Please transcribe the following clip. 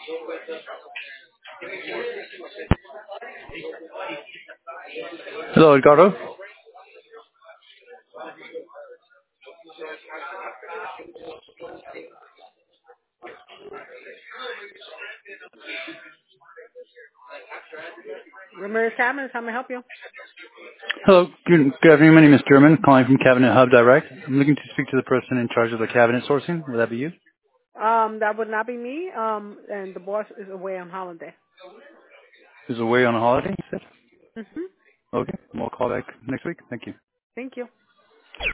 Hello, Edgardo. Ramirez Cabinets, how may I help you? Hello, good afternoon. My name is German, calling from Cabinet Hub Direct. I'm looking to speak to the person in charge of the cabinet sourcing. Would that be you? That would not be me. And the boss is away on holiday. Who's away on a holiday? You said? Mhm. Okay, we'll call back next week. Thank you. Thank you.